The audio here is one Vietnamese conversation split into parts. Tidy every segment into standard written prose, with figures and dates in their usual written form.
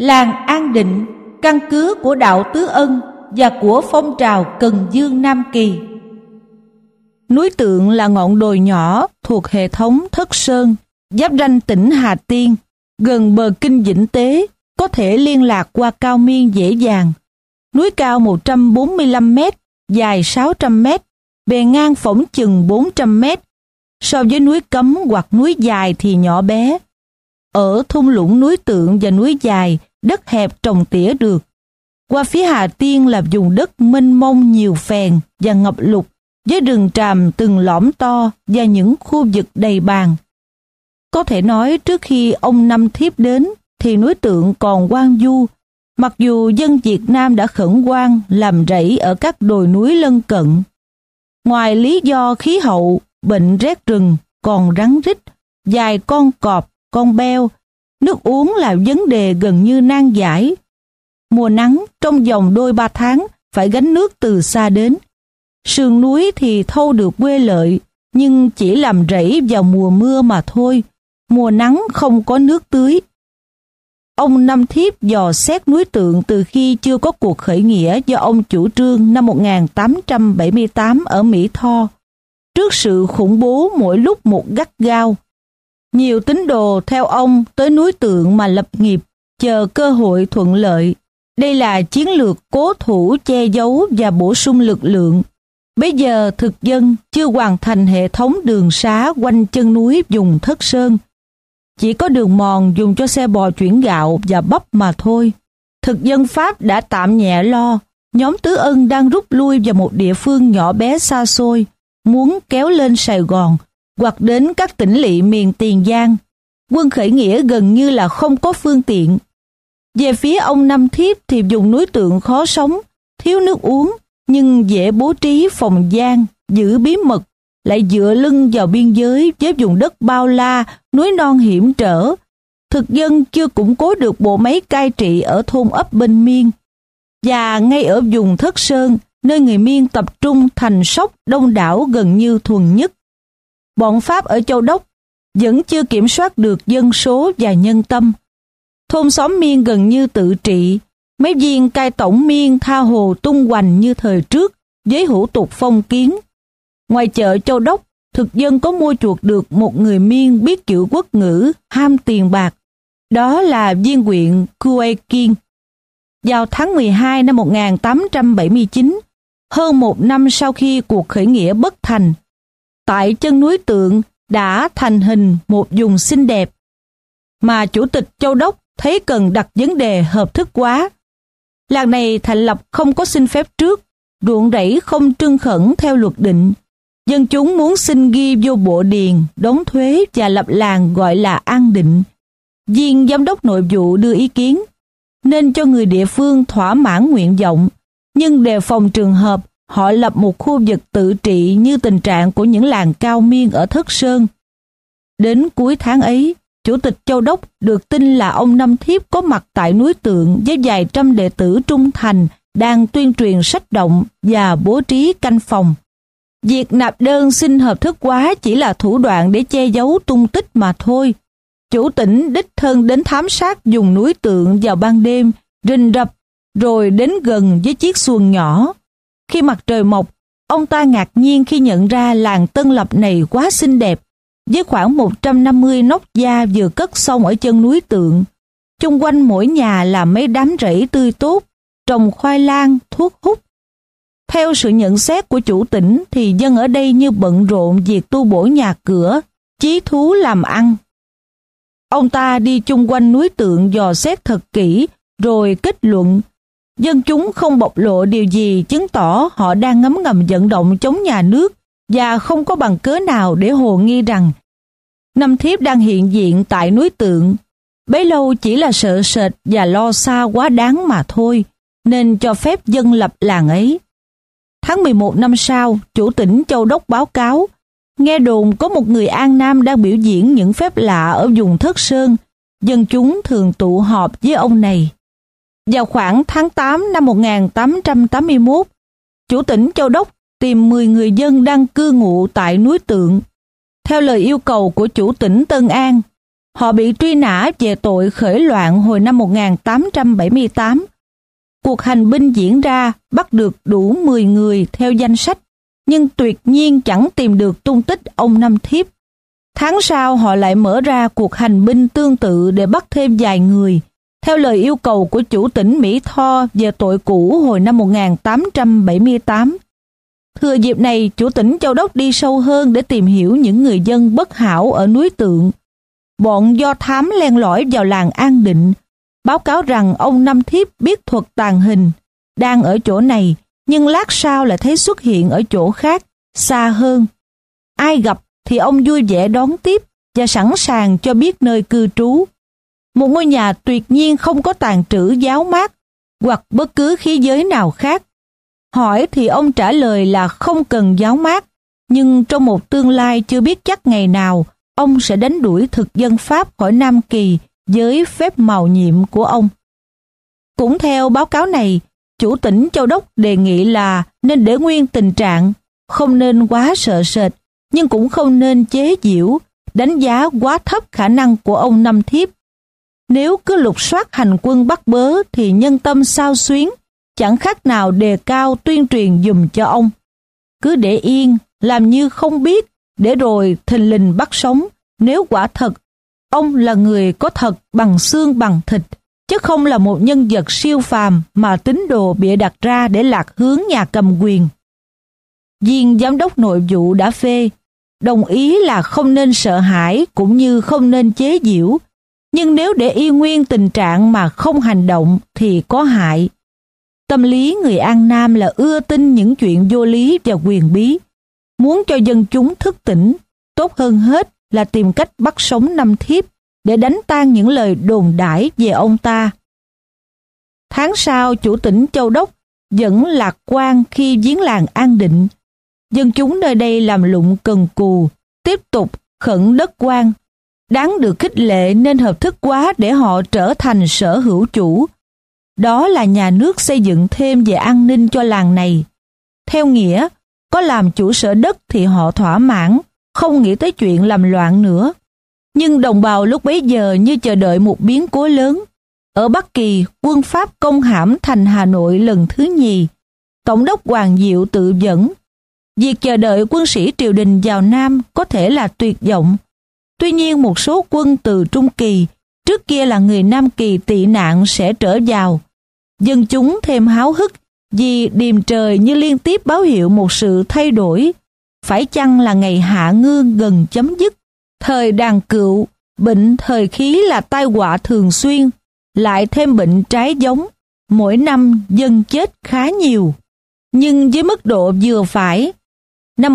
Làng An Định, căn cứ của đạo Tứ Ân và của phong trào Cần Dương Nam Kỳ. Núi Tượng là ngọn đồi nhỏ thuộc hệ thống Thất Sơn, giáp ranh tỉnh Hà Tiên, gần bờ kinh Vĩnh Tế, có thể liên lạc qua Cao Miên dễ dàng. Núi cao 145 m, dài 600 m, bề ngang phỏng chừng 400 m. So với núi Cấm hoặc núi Dài thì nhỏ bé. Ở thung lũng núi Tượng và núi Dài, đất hẹp trồng tỉa được. Qua phía Hà Tiên là vùng đất mênh mông nhiều phèn và ngập lụt, với rừng tràm từng lõm to và những khu vực đầy bàng. Có thể nói trước khi ông Năm Thiếp đến thì núi Tượng còn hoang vu, mặc dù dân Việt Nam đã khẩn hoang làm rẫy ở các đồi núi lân cận. Ngoài lý do khí hậu, bệnh rét rừng, còn rắn rít, vài con cọp, con beo, nước uống là vấn đề gần như nan giải. Mùa nắng trong vòng đôi 3 tháng phải gánh nước từ xa đến. Sườn núi thì thâu được quê lợi, nhưng chỉ làm rẫy vào mùa mưa mà thôi, mùa nắng không có nước tưới. Ông Năm Thiếp dò xét núi Tượng từ khi chưa có cuộc khởi nghĩa do ông chủ trương năm 1878 ở Mỹ Tho, trước sự khủng bố mỗi lúc một gắt gao. Nhiều tín đồ theo ông tới núi Tượng mà lập nghiệp, chờ cơ hội thuận lợi. Đây là chiến lược cố thủ che giấu và bổ sung lực lượng. Bây giờ thực dân chưa hoàn thành hệ thống đường xá quanh chân núi vùng Thất Sơn. Chỉ có đường mòn dùng cho xe bò chuyển gạo và bắp mà thôi. Thực dân Pháp đã tạm nhẹ lo, nhóm Tứ Ân đang rút lui vào một địa phương nhỏ bé xa xôi, muốn kéo lên Sài Gòn hoặc đến các tỉnh lỵ miền Tiền Giang. Quân khởi nghĩa gần như là không có phương tiện. Về phía ông Năm Thiếp thì vùng núi Tượng khó sống, thiếu nước uống, nhưng dễ bố trí phòng gian, giữ bí mật, lại dựa lưng vào biên giới với vùng đất bao la, núi non hiểm trở. Thực dân chưa củng cố được bộ máy cai trị ở thôn ấp bên Miên. Và ngay ở vùng Thất Sơn, nơi người Miên tập trung thành sóc đông đảo gần như thuần nhất. Bọn Pháp ở Châu Đốc vẫn chưa kiểm soát được dân số và nhân tâm. Thôn xóm Miên gần như tự trị, mấy viên cai tổng Miên tha hồ tung hoành như thời trước với hủ tục phong kiến. Ngoài chợ Châu Đốc, thực dân có mua chuộc được một người Miên biết chữ quốc ngữ, ham tiền bạc. Đó là viên huyện Cue Kiên. Vào tháng 12 năm 1879, hơn một năm sau khi cuộc khởi nghĩa bất thành, tại chân núi Tượng đã thành hình một vùng xinh đẹp mà chủ tịch Châu Đốc thấy cần đặt vấn đề hợp thức hóa. Làng này thành lập không có xin phép trước, ruộng rẫy không trưng khẩn theo luật định. Dân chúng muốn xin ghi vô bộ điền, đóng thuế và lập làng gọi là An Định. Viên giám đốc nội vụ đưa ý kiến, nên cho người địa phương thỏa mãn nguyện vọng, nhưng đề phòng trường hợp họ lập một khu vực tự trị như tình trạng của những làng Cao Miên ở Thất Sơn. Đến cuối tháng ấy, Chủ tịch Châu Đốc được tin là ông Năm Thiếp có mặt tại núi Tượng với vài trăm đệ tử trung thành đang tuyên truyền sách động và bố trí canh phòng. Việc nạp đơn xin hợp thức hóa chỉ là thủ đoạn để che giấu tung tích mà thôi. Chủ tỉnh đích thân đến thám sát vùng núi Tượng vào ban đêm, rình rập, rồi đến gần với chiếc xuồng nhỏ. Khi mặt trời mọc, ông ta ngạc nhiên khi nhận ra làng Tân Lập này quá xinh đẹp, với khoảng 150 nóc gia vừa cất xong ở chân núi Tượng. Chung quanh mỗi nhà là mấy đám rẫy tươi tốt, trồng khoai lang, thuốc hút. Theo sự nhận xét của chủ tỉnh thì dân ở đây như bận rộn việc tu bổ nhà cửa, chí thú làm ăn. Ông ta đi chung quanh núi Tượng dò xét thật kỹ, rồi kết luận dân chúng không bộc lộ điều gì chứng tỏ họ đang ngấm ngầm vận động chống nhà nước và không có bằng cớ nào để hồ nghi rằng Năm Thiếp đang hiện diện tại núi Tượng. Bấy lâu chỉ là sợ sệt và lo xa quá đáng mà thôi, nên cho phép dân lập làng ấy. Tháng 11 năm sau, chủ tỉnh Châu Đốc báo cáo, nghe đồn có một người An Nam đang biểu diễn những phép lạ ở vùng Thất Sơn. Dân chúng thường tụ họp với ông này. Vào khoảng tháng 8 năm 1881, chủ tỉnh Châu Đốc tìm 10 người dân đang cư ngụ tại núi Tượng. Theo lời yêu cầu của chủ tỉnh Tân An, Họ bị truy nã về tội khởi loạn hồi năm 1878. Cuộc hành binh diễn ra bắt được đủ 10 người theo danh sách, nhưng tuyệt nhiên chẳng tìm được tung tích ông Năm Thiếp. Tháng sau họ lại mở ra cuộc hành binh tương tự để bắt thêm vài người, theo lời yêu cầu của chủ tỉnh Mỹ Tho về tội cũ hồi năm 1878. Thừa dịp này, chủ tỉnh Châu Đốc đi sâu hơn để tìm hiểu những người dân bất hảo ở núi Tượng. Bọn do thám len lỏi vào làng An Định, báo cáo rằng ông Năm Thiếp biết thuật tàng hình, đang ở chỗ này, nhưng lát sau lại thấy xuất hiện ở chỗ khác, xa hơn. Ai gặp thì ông vui vẻ đón tiếp và sẵn sàng cho biết nơi cư trú. Một ngôi nhà tuyệt nhiên không có tàn trữ giáo mát hoặc bất cứ khí giới nào khác. Hỏi thì ông trả lời là không cần giáo mát, nhưng trong một tương lai chưa biết chắc ngày nào, ông sẽ đánh đuổi thực dân Pháp khỏi Nam Kỳ với phép mầu nhiệm của ông. Cũng theo báo cáo này, chủ tỉnh Châu Đốc đề nghị là nên để nguyên tình trạng, không nên quá sợ sệt, nhưng cũng không nên chế giễu, đánh giá quá thấp khả năng của ông Năm Thiếp. Nếu cứ lục soát hành quân bắt bớ thì nhân tâm xao xuyến, chẳng khác nào đề cao tuyên truyền dùm cho ông. Cứ để yên, làm như không biết, để rồi thình lình bắt sống, nếu quả thật, ông là người có thật bằng xương bằng thịt, chứ không là một nhân vật siêu phàm mà tín đồ bịa đặt ra để lạc hướng nhà cầm quyền. Viên giám đốc nội vụ đã phê, đồng ý là không nên sợ hãi cũng như không nên chế giễu, nhưng nếu để y nguyên tình trạng mà không hành động thì có hại. Tâm lý người An Nam là ưa tin những chuyện vô lý và quyền bí. Muốn cho dân chúng thức tỉnh, tốt hơn hết là tìm cách bắt sống Năm Thiếp để đánh tan những lời đồn đãi về ông ta. Tháng sau, chủ tỉnh Châu Đốc vẫn lạc quan khi viếng làng An Định. Dân chúng nơi đây làm lụng cần cù, tiếp tục khẩn đất quan. Đáng được khích lệ nên hợp thức quá để họ trở thành sở hữu chủ. Đó là nhà nước xây dựng thêm về an ninh cho làng này. Theo nghĩa, có làm chủ sở đất thì họ thỏa mãn, không nghĩ tới chuyện làm loạn nữa. Nhưng đồng bào lúc bấy giờ như chờ đợi một biến cố lớn. Ở Bắc Kỳ, quân Pháp công hãm thành Hà Nội lần thứ nhì. Tổng đốc Hoàng Diệu tự dẫn. Việc chờ đợi quân sĩ triều đình vào Nam có thể là tuyệt vọng. Tuy nhiên một số quân từ Trung Kỳ, trước kia là người Nam Kỳ tị nạn sẽ trở vào. Dân chúng thêm háo hức vì điềm trời như liên tiếp báo hiệu một sự thay đổi. Phải chăng là ngày hạ ngương gần chấm dứt? Thời đàn cựu, bệnh thời khí là tai họa thường xuyên, lại thêm bệnh trái giống. Mỗi năm dân chết khá nhiều, nhưng với mức độ vừa phải. Năm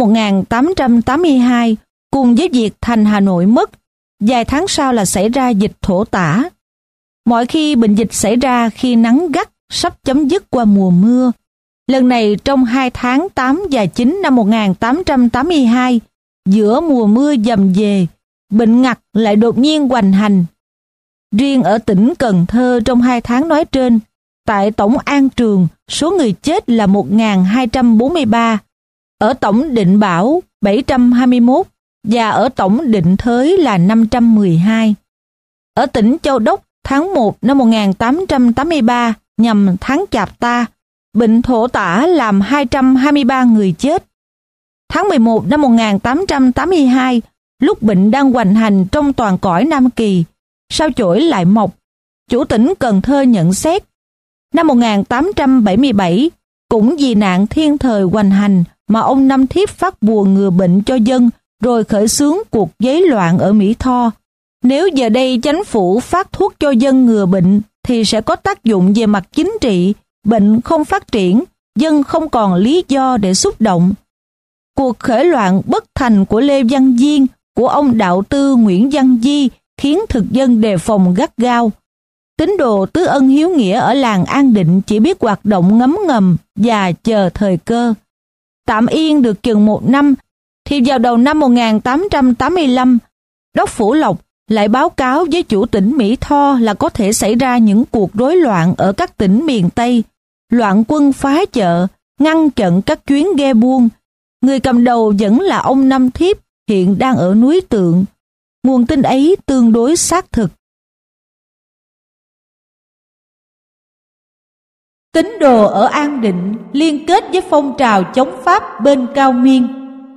1882, cùng với việc thành Hà Nội mất, vài tháng sau là xảy ra dịch thổ tả. Mọi khi bệnh dịch xảy ra khi nắng gắt sắp chấm dứt qua mùa mưa. Lần này trong 2 tháng 8 và 9 năm 1882, giữa mùa mưa dầm về, bệnh ngặt lại đột nhiên hoành hành. Riêng ở tỉnh Cần Thơ trong 2 tháng nói trên, tại Tổng An Trường, số người chết là 1.243, ở Tổng Định Bảo 721 và ở Tổng Định Thới là 512. Ở tỉnh Châu Đốc, tháng 1 năm 1883 nhằm tháng Chạp Ta, bệnh thổ tả làm 223 người chết. Tháng 11 năm 1882, lúc bệnh đang hoành hành trong toàn cõi Nam Kỳ, sao chổi lại mọc, chủ tỉnh Cần Thơ nhận xét. Năm 1877, cũng vì nạn thiên thời hoành hành mà ông Năm Thiếp phát bùa ngừa bệnh cho dân rồi khởi xướng cuộc giấy loạn ở Mỹ Tho. Nếu giờ đây chính phủ phát thuốc cho dân ngừa bệnh thì sẽ có tác dụng về mặt chính trị, bệnh không phát triển, dân không còn lý do để xúc động. Cuộc khởi loạn bất thành của Lê Văn Diên, của ông đạo tư Nguyễn Văn Di khiến thực dân đề phòng gắt gao. Tín đồ Tứ Ân Hiếu Nghĩa ở làng An Định chỉ biết hoạt động ngấm ngầm và chờ thời cơ. Tạm yên được chừng 1 năm, thì vào đầu năm 1885, Đốc Phủ Lộc lại báo cáo với chủ tỉnh Mỹ Tho là có thể xảy ra những cuộc rối loạn ở các tỉnh miền Tây, loạn quân phá chợ, ngăn chặn các chuyến ghe buôn. Người cầm đầu vẫn là ông Năm Thiếp, hiện đang ở núi Tượng. nguồn tin ấy tương đối xác thực. Tín đồ ở An Định liên kết với phong trào chống Pháp bên Cao Miên.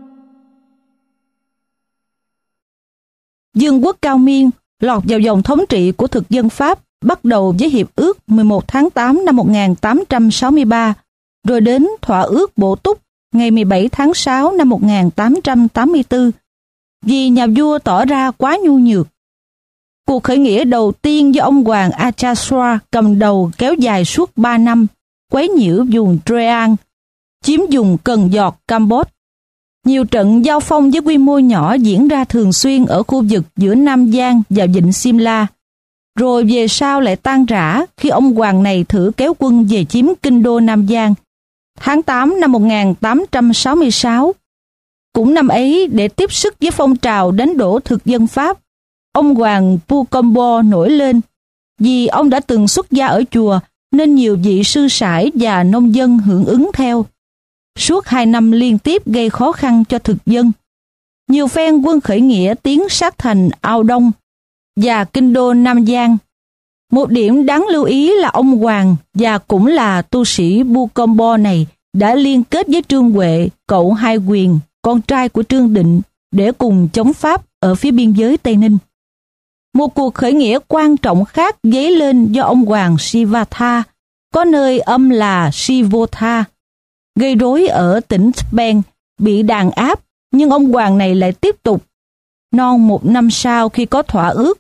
Dương quốc Cao Miên lọt vào vòng thống trị của thực dân Pháp bắt đầu với Hiệp ước 11 tháng 8 năm 1863, rồi đến Thỏa ước Bổ Túc ngày 17 tháng 6 năm 1884, vì nhà vua tỏ ra quá nhu nhược. Cuộc khởi nghĩa đầu tiên do ông Hoàng Achasua cầm đầu kéo dài suốt 3 năm, quấy nhiễu vùng Treang, chiếm vùng Cần Giọt, Campuchia. Nhiều trận giao phong với quy mô nhỏ diễn ra thường xuyên ở khu vực giữa Nam Giang và Vịnh Simla, rồi về sau lại tan rã khi ông Hoàng này thử kéo quân về chiếm kinh đô Nam Giang. Tháng 8 năm 1866, cũng năm ấy để tiếp sức với phong trào đánh đổ thực dân Pháp, ông Hoàng Pukombo nổi lên. Vì ông đã từng xuất gia ở chùa nên nhiều vị sư sãi và nông dân hưởng ứng theo. Suốt 2 năm liên tiếp gây khó khăn cho thực dân. Nhiều phen quân khởi nghĩa tiến sát thành Ao Đông và kinh đô Nam Giang. Một điểm đáng lưu ý là ông Hoàng và cũng là tu sĩ Pukombo này đã liên kết với Trương Huệ, cậu Hai Quyền, con trai của Trương Định, để cùng chống Pháp ở phía biên giới Tây Ninh. Một cuộc khởi nghĩa quan trọng khác dấy lên do ông Hoàng Sivatha, có nơi âm là Sivotha, gây rối ở tỉnh Tben, bị đàn áp, nhưng ông Hoàng này lại tiếp tục. Non 1 năm sau khi có thỏa ước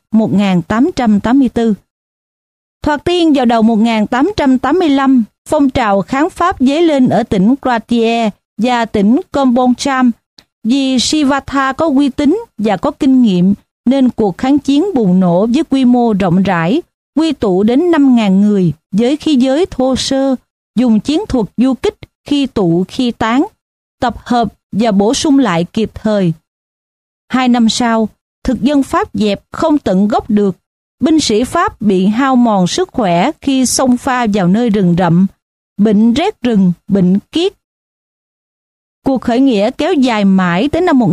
1884. Thoạt tiên vào đầu 1885, phong trào kháng Pháp dấy lên ở tỉnh Kratie và tỉnh Kompongcham. Vì Sivatha có uy tín và có kinh nghiệm, nên cuộc kháng chiến bùng nổ với quy mô rộng rãi, quy tụ đến 5.000 người với khí giới thô sơ, dùng chiến thuật du kích khi tụ khi tán, tập hợp và bổ sung lại kịp thời. 2 năm sau, thực dân Pháp dẹp không tận gốc được. Binh sĩ Pháp bị hao mòn sức khỏe khi xông pha vào nơi rừng rậm, bệnh rét rừng, bệnh kiết. Cuộc khởi nghĩa kéo dài mãi tới năm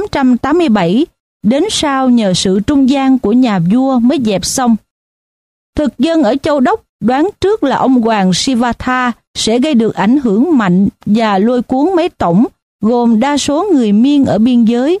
1887, đến sau nhờ sự trung gian của nhà vua mới dẹp xong. Thực dân ở Châu Đốc đoán trước là ông Hoàng Sivatha sẽ gây được ảnh hưởng mạnh và lôi cuốn mấy tổng, gồm đa số người Miên ở biên giới.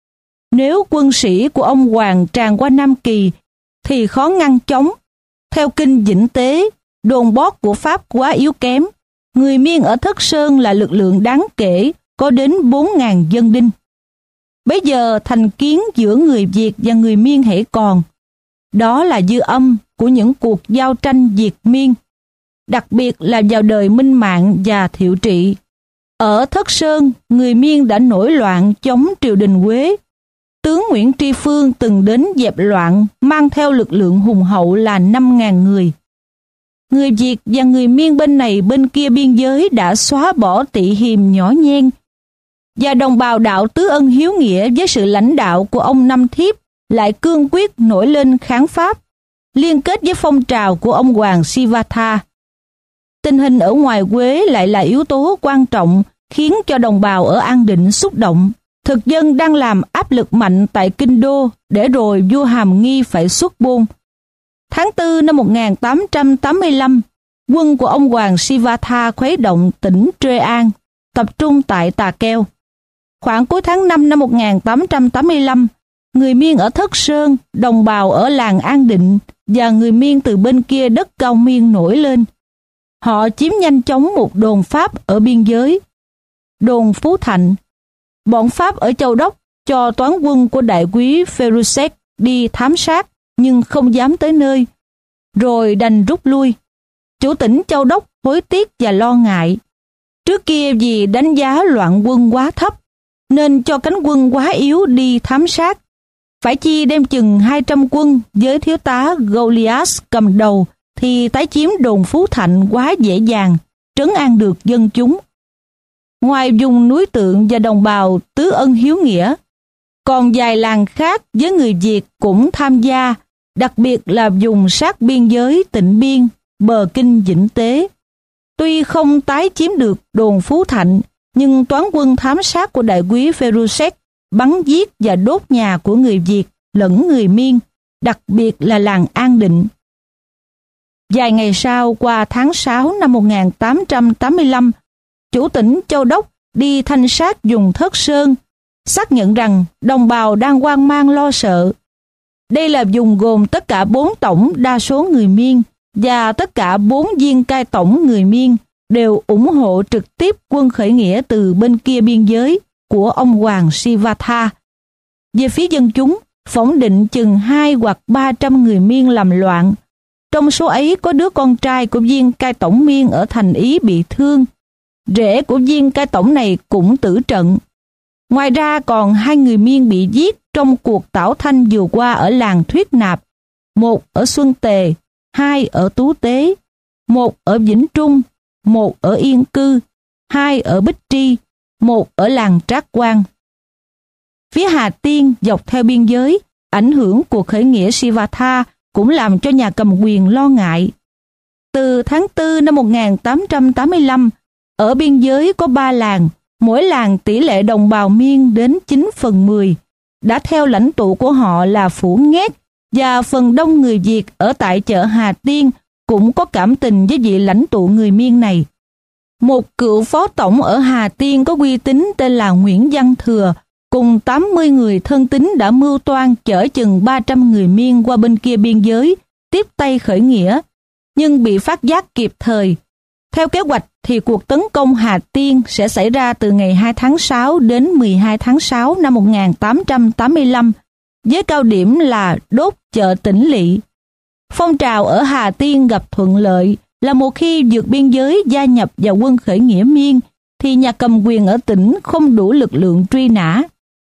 Nếu quân sĩ của ông Hoàng tràn qua Nam Kỳ, thì khó ngăn chống. Theo kinh Vĩnh Tế, đồn bót của Pháp quá yếu kém. Người Miên ở Thất Sơn là lực lượng đáng kể, có đến 4.000 dân đinh. Bấy giờ thành kiến giữa người Việt và người Miên hãy còn. Đó là dư âm của những cuộc giao tranh Việt Miên, đặc biệt là vào đời Minh Mạng và Thiệu Trị. Ở Thất Sơn, người Miên đã nổi loạn chống triều đình Quế. Tướng Nguyễn Tri Phương từng đến dẹp loạn, mang theo lực lượng hùng hậu là 5.000 người. Người Việt và người Miên bên này bên kia biên giới đã xóa bỏ tị hiềm nhỏ nhen, và đồng bào đạo Tứ Ân hiếu nghĩa với sự lãnh đạo của ông Năm Thiếp lại cương quyết nổi lên kháng Pháp, liên kết với phong trào của ông Hoàng Sivatha. Tình hình ở ngoài Quế lại là yếu tố quan trọng khiến cho đồng bào ở An Định xúc động. Thực dân đang làm áp lực mạnh tại Kinh Đô để rồi vua Hàm Nghi phải xuất bôn. Tháng 4 năm 1885, quân của ông Hoàng Sivatha khuấy động tỉnh Treang, tập trung tại Tà Keo. Khoảng cuối tháng 5 năm 1885, người Miên ở Thất Sơn, đồng bào ở làng An Định và người Miên từ bên kia đất Cao Miên nổi lên. Họ chiếm nhanh chóng một đồn Pháp ở biên giới, đồn Phú Thạnh. Bọn Pháp ở Châu Đốc cho toán quân của đại quý Ferusek đi thám sát nhưng không dám tới nơi, rồi đành rút lui. Chủ tỉnh Châu Đốc hối tiếc và lo ngại. Trước kia vì đánh giá loạn quân quá thấp, nên cho cánh quân quá yếu đi thám sát. Phải chi đem chừng 200 quân với thiếu tá Goliath cầm đầu thì tái chiếm đồn Phú Thạnh quá dễ dàng, trấn an được dân chúng. Ngoài vùng núi Tượng và đồng bào Tứ Ân hiếu nghĩa, còn vài làng khác với người Việt cũng tham gia, đặc biệt là vùng sát biên giới Tịnh Biên, bờ kinh Vĩnh Tế. Tuy không tái chiếm được đồn Phú Thạnh, nhưng toán quân thám sát của đại quý Ferusek bắn giết và đốt nhà của người Việt lẫn người Miên, đặc biệt là làng An Định. Vài ngày sau, qua tháng 6 năm 1885, chủ tỉnh Châu Đốc đi thanh sát vùng Thất Sơn, xác nhận rằng đồng bào đang hoang mang lo sợ. Đây là vùng gồm tất cả 4 tổng đa số người Miên và tất cả 4 viên cai tổng người Miên đều ủng hộ trực tiếp quân khởi nghĩa từ bên kia biên giới của ông Hoàng Sivatha. Về phía dân chúng, phỏng định chừng 2 hoặc 300 người Miên làm loạn. Trong số ấy có đứa con trai của viên cai tổng Miên ở Thành Ý bị thương. Rể của viên cai tổng này cũng tử trận. Ngoài ra còn 2 người Miên bị giết trong cuộc tảo thanh vừa qua ở làng Thuyết Nạp, một ở Xuân Tề, 2 ở Tú Tế, một ở Vĩnh Trung, một ở Yên Cư, 2 ở Bích Tri, một ở làng Trác Quang. Phía Hà Tiên dọc theo biên giới, ảnh hưởng cuộc khởi nghĩa Sivatha cũng làm cho nhà cầm quyền lo ngại. Từ tháng 4 năm 1885, ở biên giới có 3 làng, mỗi làng tỷ lệ đồng bào Miên đến 9/10, đã theo lãnh tụ của họ là Phủ Nghét, và phần đông người Việt ở tại chợ Hà Tiên cũng có cảm tình với vị lãnh tụ người Miên này. Một cựu phó tổng ở Hà Tiên có uy tín tên là Nguyễn Văn Thừa, cùng 80 người thân tín đã mưu toan chở chừng 300 người Miên qua bên kia biên giới, tiếp tay khởi nghĩa, nhưng bị phát giác kịp thời. Theo kế hoạch thì cuộc tấn công Hà Tiên sẽ xảy ra từ ngày 2 tháng 6 đến 12 tháng 6 năm 1885, với cao điểm là đốt chợ Tỉnh Lỵ. Phong trào ở Hà Tiên gặp thuận lợi là một khi vượt biên giới gia nhập vào quân khởi nghĩa Miên, thì nhà cầm quyền ở tỉnh không đủ lực lượng truy nã.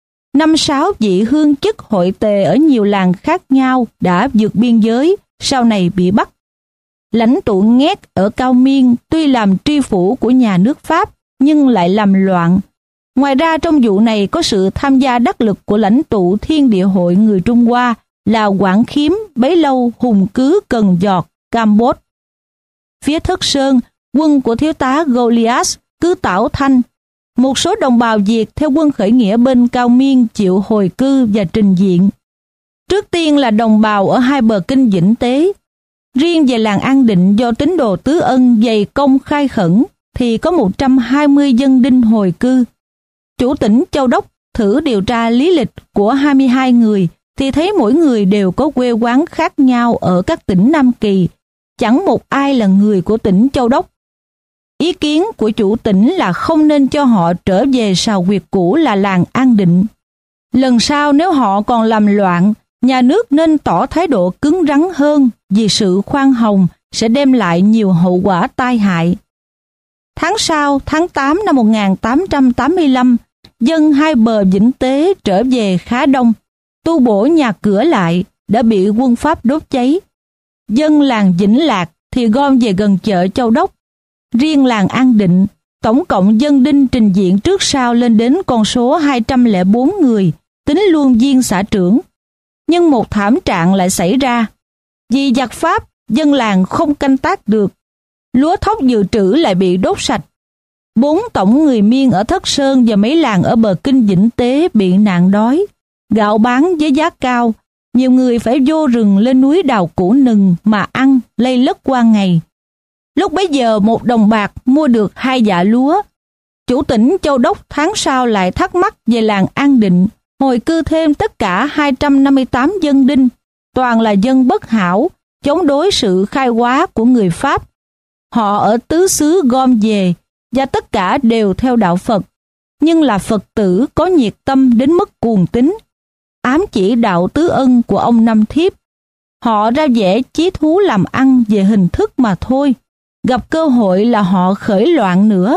5-6 vị hương chức hội tề ở nhiều làng khác nhau đã vượt biên giới, sau này bị bắt. Lãnh tụ Nghét ở Cao Miên tuy làm tri phủ của nhà nước Pháp nhưng lại làm loạn. Ngoài ra trong vụ này có sự tham gia đắc lực của lãnh tụ Thiên Địa Hội người Trung Hoa là Quảng Khiếm, bấy lâu hùng cứ Cần Giọt, Campuchia. Phía Thất Sơn, quân của thiếu tá Goliath cứ Tảo Thanh. Một số đồng bào Việt theo quân khởi nghĩa bên Cao Miên chịu hồi cư và trình diện. Trước tiên là đồng bào ở hai bờ kinh Vĩnh Tế. Riêng về làng An Định do tín đồ Tứ Ân dày công khai khẩn thì có 120 dân đinh hồi cư. Chủ tỉnh Châu Đốc thử điều tra lý lịch của 22 người thì thấy mỗi người đều có quê quán khác nhau ở các tỉnh Nam Kỳ, chẳng một ai là người của tỉnh Châu Đốc. Ý kiến của chủ tỉnh là không nên cho họ trở về sào huyệt cũ là làng An Định. Lần sau nếu họ còn làm loạn, nhà nước nên tỏ thái độ cứng rắn hơn vì sự khoan hồng sẽ đem lại nhiều hậu quả tai hại. Tháng sau, tháng 8 năm 1885, dân hai bờ Vĩnh Tế trở về khá đông, tu bổ nhà cửa lại đã bị quân Pháp đốt cháy. Dân làng Vĩnh Lạc thì gom về gần chợ Châu Đốc. Riêng làng An Định, tổng cộng dân đinh trình diện trước sau lên đến con số 204 người, tính luôn viên xã trưởng. Nhưng một thảm trạng lại xảy ra. Vì giặc Pháp, dân làng không canh tác được. Lúa thóc dự trữ lại bị đốt sạch. 4 tổng người Miên ở Thất Sơn và mấy làng ở bờ kinh Vĩnh Tế bị nạn đói. Gạo bán với giá cao, nhiều người phải vô rừng lên núi đào củ nừng mà ăn, lây lất qua ngày. Lúc bấy giờ một đồng bạc mua được 2 dạ lúa. Chủ tỉnh Châu Đốc tháng sau lại thắc mắc về làng An Định, hồi cư thêm tất cả 258 dân đinh, toàn là dân bất hảo, chống đối sự khai hóa của người Pháp. Họ ở tứ xứ gom về, và tất cả đều theo đạo Phật, nhưng là Phật tử có nhiệt tâm đến mức cuồng tín, ám chỉ đạo Tứ Ân của ông Năm Thiếp. Họ ra vẻ chí thú làm ăn về hình thức mà thôi, gặp cơ hội là họ khởi loạn nữa.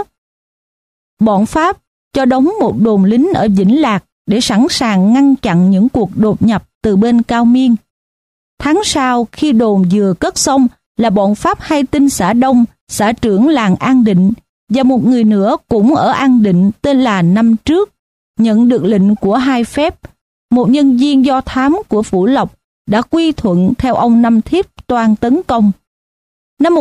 Bọn Pháp cho đóng một đồn lính ở Vĩnh Lạc để sẵn sàng ngăn chặn những cuộc đột nhập từ bên Cao Miên. Tháng sau khi đồn vừa cất xong là bọn Pháp hay tin xã Đông, xã trưởng làng An Định, và một người nữa cũng ở An Định tên là Năm Trước, nhận được lệnh của Hai Phép, một nhân viên do thám của Phủ Lộc, đã quy thuận theo ông Năm Thiếp toan tấn công. Năm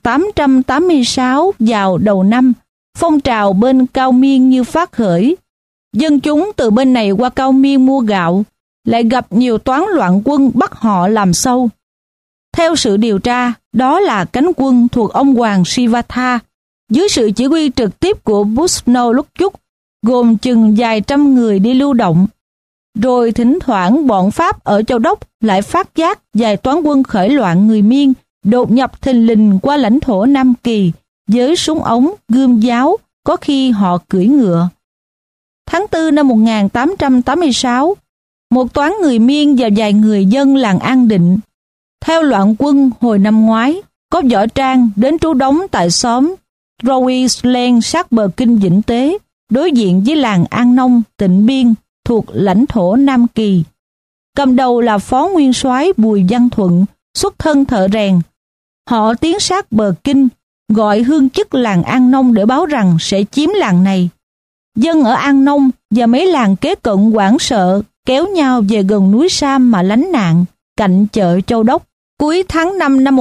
1886 vào đầu năm, phong trào bên Cao Miên như phát khởi. Dân chúng từ bên này qua Cao Miên mua gạo, lại gặp nhiều toán loạn quân bắt họ làm sâu. Theo sự điều tra, đó là cánh quân thuộc ông hoàng Sivatha, dưới sự chỉ huy trực tiếp của Busno lúc chúc, gồm chừng vài trăm người đi lưu động. Rồi thỉnh thoảng bọn Pháp ở Châu Đốc lại phát giác vài toán quân khởi loạn người Miên đột nhập thình lình qua lãnh thổ Nam Kỳ với súng ống, gươm giáo, có khi họ cưỡi ngựa. Tháng 4 năm 1886, một toán người Miên và vài người dân làng An Định, theo loạn quân hồi năm ngoái, có võ trang đến trú đóng tại xóm Rowisland sát bờ kinh Vĩnh Tế, đối diện với làng An Nông, Tịnh Biên, thuộc lãnh thổ Nam Kỳ. Cầm đầu là phó nguyên soái Bùi Văn Thuận, xuất thân thợ rèn. Họ tiến sát bờ kinh, gọi hương chức làng An Nông để báo rằng sẽ chiếm làng này. Dân ở An Nông và mấy làng kế cận hoảng sợ, kéo nhau về gần núi Sam mà lánh nạn, cạnh chợ Châu Đốc. Cuối tháng 5 năm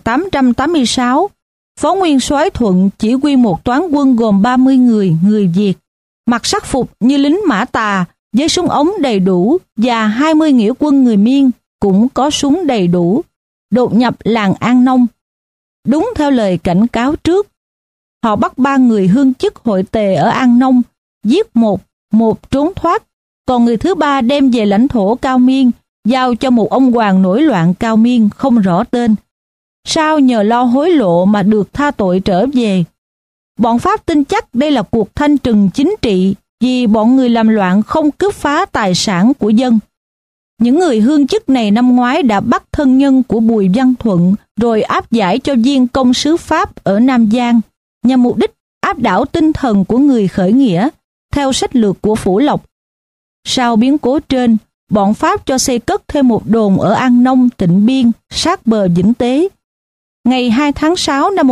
1886, phó nguyên soái Thuận chỉ huy một toán quân gồm 30 người Việt, mặc sắc phục như lính Mã Tà với súng ống đầy đủ, và 20 nghĩa quân người Miên cũng có súng đầy đủ, đột nhập làng An Nông. Đúng theo lời cảnh cáo trước, họ bắt 3 người hương chức hội tề ở An Nông, giết một trốn thoát, còn người thứ 3 đem về lãnh thổ Cao Miên, giao cho một ông hoàng nổi loạn Cao Miên không rõ tên. Sau nhờ lo hối lộ mà được tha tội trở về. Bọn Pháp tin chắc đây là cuộc thanh trừng chính trị, vì bọn người làm loạn không cướp phá tài sản của dân. Những người hương chức này năm ngoái đã bắt thân nhân của Bùi Văn Thuận rồi áp giải cho viên công sứ Pháp ở Nam Giang, nhằm mục đích áp đảo tinh thần của người khởi nghĩa, theo sách lược của Phủ Lộc. Sau biến cố trên, bọn Pháp cho xây cất thêm một đồn ở An Nông, Tịnh Biên, sát bờ Vĩnh Tế. Ngày 2 tháng 6 năm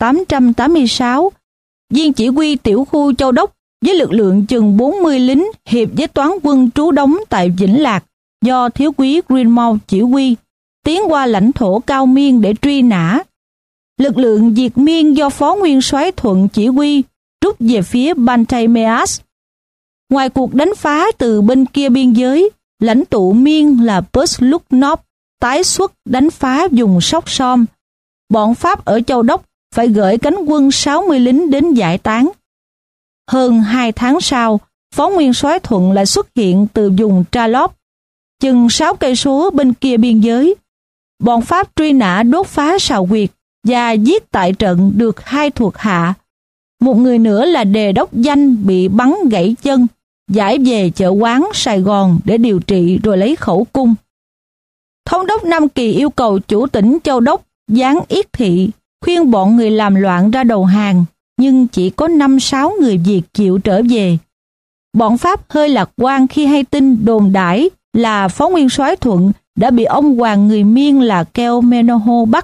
1886, viên chỉ huy tiểu khu Châu Đốc với lực lượng chừng 40 lính hiệp với toán quân trú đóng tại Vĩnh Lạc do thiếu úy Greenmouth chỉ huy, tiến qua lãnh thổ Cao Miên để truy nã. Lực lượng diệt Miên do phó nguyên soái Thuận chỉ huy rút về phía Bantemeas. Ngoài cuộc đánh phá từ bên kia biên giới, lãnh tụ Miên là Pusluknov tái xuất đánh phá vùng Sóc Som. Bọn Pháp ở Châu Đốc phải gửi cánh quân 60 lính đến giải tán. Hơn 2 tháng sau, phó nguyên soái Thuận lại xuất hiện từ vùng Tralop, chừng 6 cây số bên kia biên giới. Bọn Pháp truy nã đốt phá sào huyệt và giết tại trận được 2 thuộc hạ. Một người nữa là đề đốc Danh bị bắn gãy chân, giải về chợ Quán Sài Gòn để điều trị rồi lấy khẩu cung. Thống đốc Nam Kỳ yêu cầu chủ tỉnh Châu Đốc giáng yết thị, khuyên bọn người làm loạn ra đầu hàng, nhưng chỉ có 5-6 người Việt chịu trở về. Bọn Pháp hơi lạc quan khi hay tin đồn đãi là phó nguyên soái Thuận đã bị ông hoàng người Miên là Keo Menoho bắt.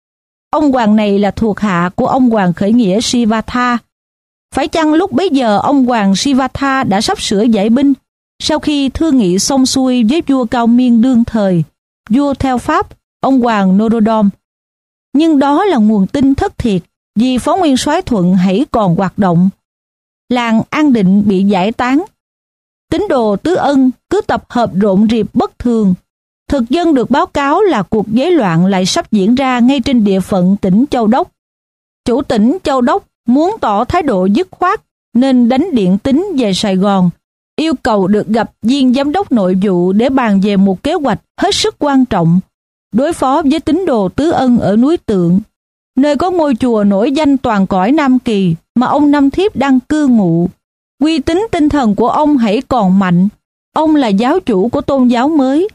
Ông hoàng này là thuộc hạ của ông hoàng khởi nghĩa Sivatha. Phải chăng lúc bấy giờ ông hoàng Sivatha đã sắp sửa giải binh, sau khi thương nghị xong xuôi với vua Cao Miên đương thời, vua theo Pháp, ông hoàng Norodom. Nhưng đó là nguồn tin thất thiệt, vì phó nguyên soái Thuận hãy còn hoạt động. Làng An Định bị giải tán. Tín đồ Tứ Ân cứ tập hợp rộn rịp bất thường. Thực dân được báo cáo là cuộc giấy loạn lại sắp diễn ra ngay trên địa phận tỉnh Châu Đốc. Chủ tỉnh Châu Đốc muốn tỏ thái độ dứt khoát nên đánh điện tín về Sài Gòn, yêu cầu được gặp viên giám đốc nội vụ để bàn về một kế hoạch hết sức quan trọng, đối phó với tín đồ Tứ Ân ở núi Tượng, nơi có ngôi chùa nổi danh toàn cõi Nam Kỳ mà ông Năm Thiếp đang cư ngụ. Uy tín tinh thần của ông hãy còn mạnh. Ông là giáo chủ của tôn giáo mới.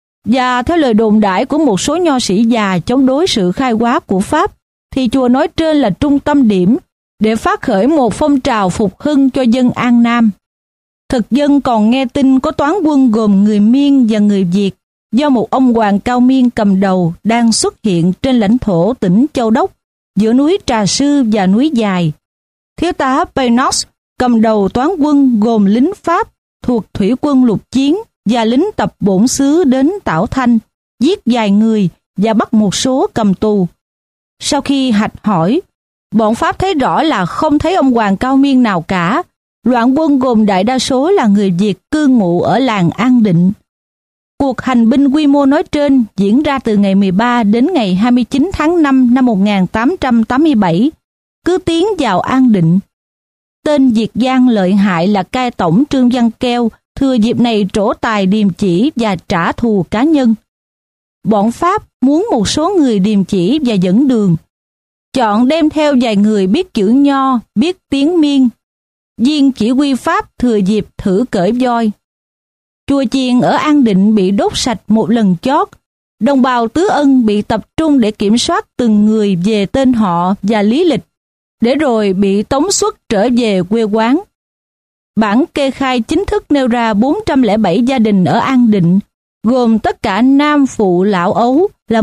Và theo lời đồn đãi của một số nho sĩ già chống đối sự khai hóa của Pháp, thì chùa nói trên là trung tâm điểm để phát khởi một phong trào phục hưng cho dân An Nam. Thực dân còn nghe tin có toán quân gồm người Miên và người Việt do một ông hoàng Cao Miên cầm đầu đang xuất hiện trên lãnh thổ tỉnh Châu Đốc, giữa núi Trà Sư và núi Dài. Thiếu tá Paynos cầm đầu toán quân gồm lính Pháp thuộc thủy quân lục chiến và lính tập bổn xứ đến Tảo Thanh, giết vài người và bắt một số cầm tù. Sau khi hạch hỏi, bọn Pháp thấy rõ là không thấy ông hoàng Cao Miên nào cả. Loạn quân gồm đại đa số là người Việt cư ngụ ở làng An Định. Cuộc hành binh quy mô nói trên diễn ra từ ngày 13 đến ngày 29 tháng 5 năm 1887, cứ tiến vào An Định. Tên Diệt Giang lợi hại là cai tổng Trương Văn Keo thừa dịp này trổ tài điềm chỉ và trả thù cá nhân. Bọn Pháp muốn một số người điềm chỉ và dẫn đường, chọn đem theo vài người biết chữ Nho, biết tiếng Miên. Viên chỉ huy Pháp thừa dịp thử cởi voi. Chùa chiền ở An Định bị đốt sạch một lần chót. Đồng bào Tứ Ân bị tập trung để kiểm soát từng người về tên họ và lý lịch, để rồi bị tống xuất trở về quê quán. Bản kê khai chính thức nêu ra 407 gia đình ở An Định, gồm tất cả nam phụ lão ấu là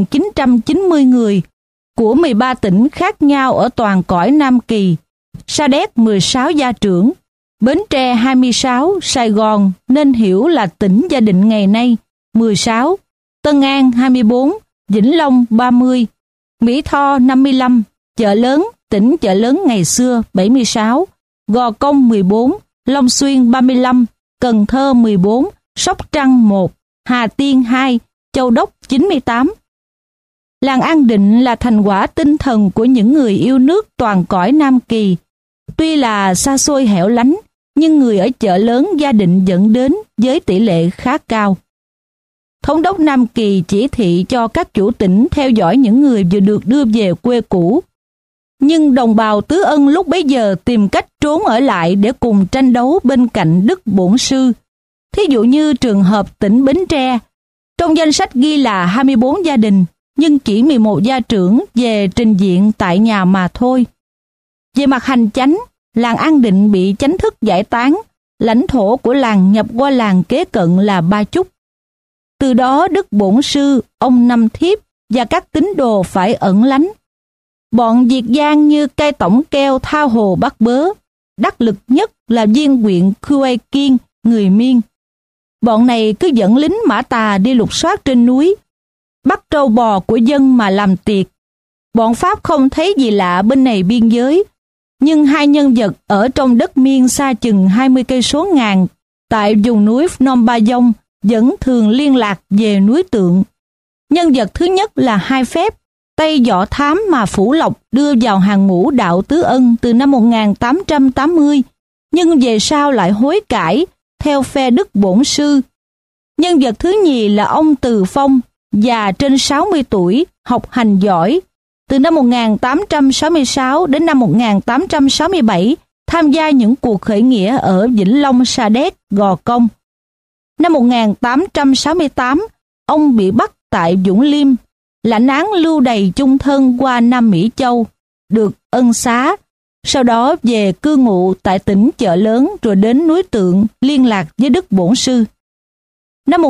1.990 người, của 13 tỉnh khác nhau ở toàn cõi Nam Kỳ. Sa Đéc 16 gia trưởng, Bến Tre 26, Sài Gòn nên hiểu là tỉnh gia định ngày nay 16, Tân An 24, Vĩnh Long 30, Mỹ Tho 55, Chợ Lớn, tỉnh Chợ Lớn ngày xưa 76, Gò Công 14, Long Xuyên 35, Cần Thơ 14, Sóc Trăng 1, Hà Tiên 2, Châu Đốc 98. Làng An Định là thành quả tinh thần của những người yêu nước toàn cõi Nam Kỳ. Tuy là xa xôi hẻo lánh, nhưng người ở Chợ Lớn gia định dẫn đến với tỷ lệ khá cao. Thống đốc Nam Kỳ chỉ thị cho các chủ tỉnh theo dõi những người vừa được đưa về quê cũ. Nhưng đồng bào Tứ Ân lúc bấy giờ tìm cách trốn ở lại để cùng tranh đấu bên cạnh Đức Bổn Sư. Thí dụ như trường hợp tỉnh Bến Tre, trong danh sách ghi là 24 gia đình, nhưng chỉ 11 gia trưởng về trình diện tại nhà mà thôi. Về mặt hành chánh, làng An Định bị chánh thức giải tán, lãnh thổ của làng nhập qua làng kế cận là Ba Chúc. Từ đó Đức Bổn Sư, ông Năm Thiếp và các tín đồ phải ẩn lánh. Bọn Diệt Giang như cai tổng Keo tha hồ bắt bớ, đắc lực nhất là viên huyện Khuê Kiên, người Miên. Bọn này cứ dẫn lính Mã Tà đi lục soát trên núi, bắt trâu bò của dân mà làm tiệc. Bọn Pháp không thấy gì lạ bên này biên giới, nhưng hai nhân vật ở trong đất Miên xa chừng 20 cây số ngàn tại vùng núi Phnom Ba-dông vẫn thường liên lạc về núi Tượng. Nhân vật thứ nhất là Hai Phép, tay võ thám mà Phủ Lộc đưa vào hàng ngũ đạo Tứ Ân từ năm 1880, nhưng về sau lại hối cải theo phe Đức Bổn Sư. Nhân vật thứ nhì là ông Từ Phong, già trên 60 tuổi, học hành giỏi. Từ năm 1866 đến năm 1867, tham gia những cuộc khởi nghĩa ở Vĩnh Long, Sa Đéc, Gò Công. Năm 1868, ông bị bắt tại Vũng Liêm, lãnh án lưu đày chung thân qua Nam Mỹ Châu, được ân xá. Sau đó về cư ngụ tại tỉnh Chợ Lớn rồi đến núi Tượng liên lạc với Đức Bổn Sư. Năm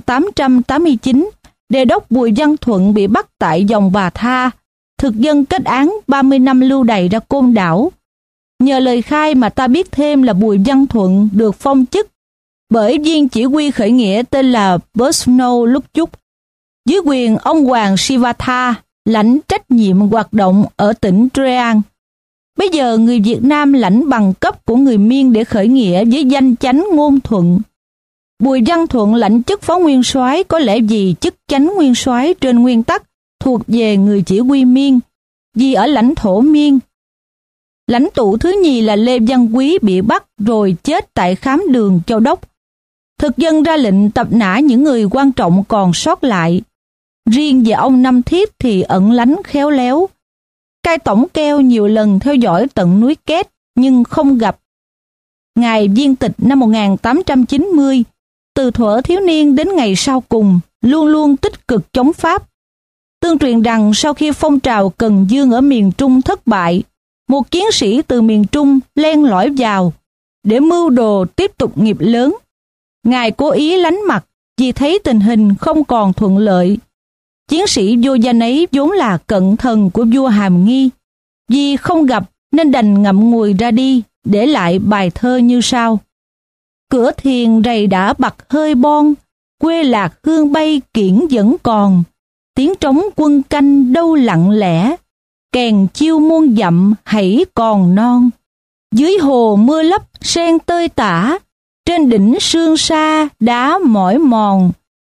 1889, Đề đốc Bùi Văn Thuận bị bắt tại Dòng Bà Tha, thực dân kết án 30 năm lưu đày ra Côn Đảo. Nhờ lời khai mà ta biết thêm là Bùi Văn Thuận được phong chức bởi viên chỉ huy khởi nghĩa tên là Bosno Lúc Chúc, dưới quyền ông Hoàng Sivatha, lãnh trách nhiệm hoạt động ở tỉnh Treang. Bây giờ người Việt Nam lãnh bằng cấp của người Miên để khởi nghĩa với danh chánh Ngôn Thuận. Bùi Văn Thuận lãnh chức phó nguyên soái, có lẽ vì chức chánh nguyên soái trên nguyên tắc thuộc về người chỉ huy Miên, vì ở lãnh thổ Miên. Lãnh tụ thứ nhì là Lê Văn Quý bị bắt rồi chết tại Khám Đường, Châu Đốc. Thực dân ra lệnh tập nã những người quan trọng còn sót lại. Riêng về ông Năm Thiếp thì ẩn lánh khéo léo. Cai tổng Keo nhiều lần theo dõi tận núi Két nhưng không gặp. Ngài viên tịch năm 1890, từ thuở thiếu niên đến ngày sau cùng, luôn luôn tích cực chống Pháp. Tương truyền rằng sau khi phong trào Cần Dương ở miền Trung thất bại, một chiến sĩ từ miền Trung len lỏi vào để mưu đồ tiếp tục nghiệp lớn. Ngài cố ý lánh mặt vì thấy tình hình không còn thuận lợi. Chiến sĩ vô danh ấy vốn là cận thần của vua Hàm Nghi. Vì không gặp nên đành ngậm ngùi ra đi, để lại bài thơ như sau: Cửa thiền rầy đã bặt hơi bon, quê lạc hương bay kiển vẫn còn. Tiếng trống quân canh đâu lặng lẽ, kèn chiêu muôn dặm hãy còn non. Dưới hồ mưa lấp sen tơi tả, trên đỉnh sương sa đá mỏi mòn.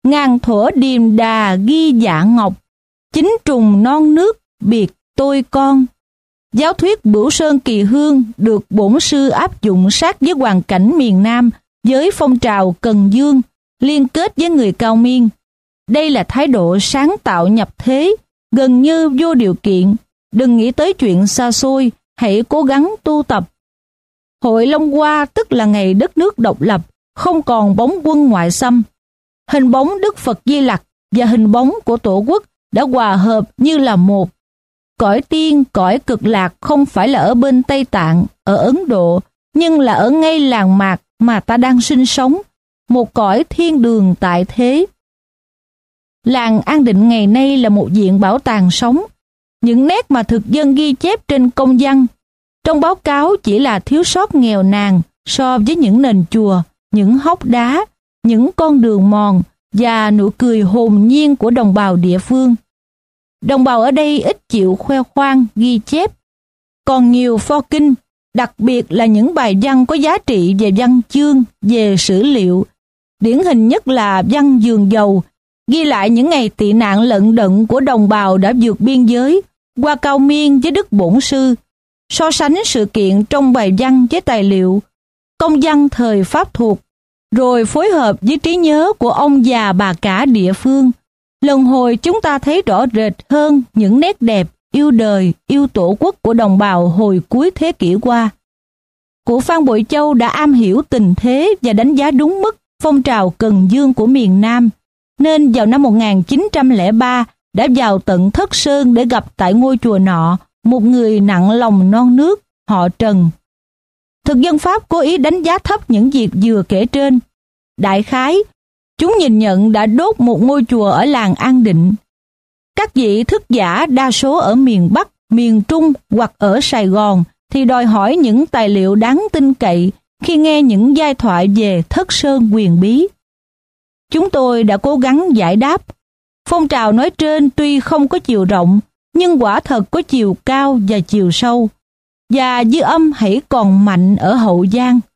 ngàn thuở điềm đà ghi dạ ngọc, chính trùng non nước biệt tôi con. Giáo thuyết Bửu Sơn Kỳ Hương được bổn sư áp dụng sát với hoàn cảnh miền Nam với phong trào Cần Dương, liên kết với người Cao Miên. Đây là thái độ sáng tạo nhập thế, gần như vô điều kiện. Đừng nghĩ tới chuyện xa xôi, hãy cố gắng tu tập. Hội Long Hoa tức là ngày đất nước độc lập, không còn bóng quân ngoại xâm. Hình bóng Đức Phật Di Lặc và hình bóng của Tổ quốc đã hòa hợp như là một. Cõi tiên, cõi cực lạc không phải là ở bên Tây Tạng, ở Ấn Độ, nhưng là ở ngay làng mạc mà ta đang sinh sống, một cõi thiên đường tại thế. Làng An Định ngày nay là một viện bảo tàng sống. Những nét mà thực dân ghi chép trên công văn, trong báo cáo chỉ là thiếu sót nghèo nàn so với những nền chùa, những hốc đá, những con đường mòn và nụ cười hồn nhiên của đồng bào địa phương. Đồng bào ở đây ít chịu khoe khoang ghi chép, còn nhiều pho kinh, đặc biệt là những bài văn có giá trị về văn chương, về sử liệu. Điển hình nhất là văn Giường Dầu, ghi lại những ngày tị nạn lận đận của đồng bào đã vượt biên giới qua Cao Miên với Đức Bổn Sư, so sánh sự kiện trong bài văn với tài liệu, công văn thời Pháp thuộc, rồi phối hợp với trí nhớ của ông già bà cả địa phương. Lần hồi chúng ta thấy rõ rệt hơn những nét đẹp, yêu đời, yêu tổ quốc của đồng bào hồi cuối thế kỷ qua. Cụ Phan Bội Châu đã am hiểu tình thế và đánh giá đúng mức phong trào Cần Dương của miền Nam, nên vào năm 1903 đã vào tận Thất Sơn để gặp tại ngôi chùa nọ một người nặng lòng non nước, họ Trần. Thực dân Pháp cố ý đánh giá thấp những việc vừa kể trên. Đại khái, chúng nhìn nhận đã đốt một ngôi chùa ở làng An Định. Các vị thức giả đa số ở miền Bắc, miền Trung hoặc ở Sài Gòn thì đòi hỏi những tài liệu đáng tin cậy khi nghe những giai thoại về Thất Sơn huyền bí. Chúng tôi đã cố gắng giải đáp. Phong trào nói trên tuy không có chiều rộng, nhưng quả thật có chiều cao và chiều sâu. Và dư âm hãy còn mạnh ở Hậu Giang.